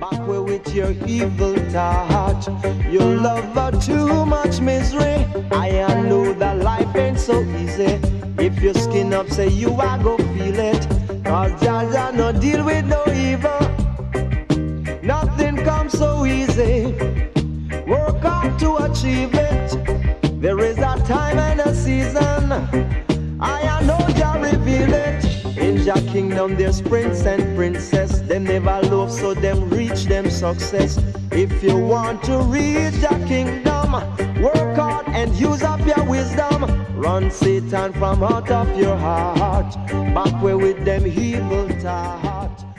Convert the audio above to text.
back way with your evil thought. You love her too much misery. I know that life ain't so easy. If your skin up, say you are go feel it. Cause Jaja no deal with no evil. Nothing comes so easy. Work hard to achieve it. There is a time and a season. I know Jah reveal it. In Jah kingdom there's prince and princess. Them never love so them reach them success. If you want to reach Jah kingdom, work hard and use up your wisdom. Run Satan from out of your heart. Back way with them evil thought.